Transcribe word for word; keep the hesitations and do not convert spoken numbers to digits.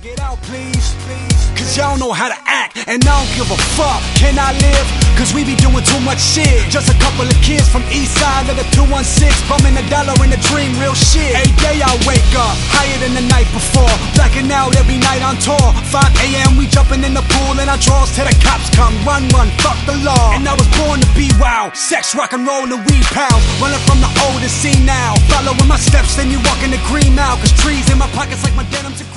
Get out, please, please. Cause y'all know how to act, and I don't give a fuck. Can I live? Cause we be doing too much shit. Just a couple of kids from east side of the two one six, bumming a dollar in the dream, real shit. Every day I wake up, higher than the night before. Blacking out every night on tour. five A M we jumping in the pool, and our drawers till the cops come. Run, run, fuck the law. And I was born to be wild. Sex, rock and roll, and weed pounds. Running from the old to see now. Following my steps, then you walk in the green now. Cause trees in my pockets like my denim's a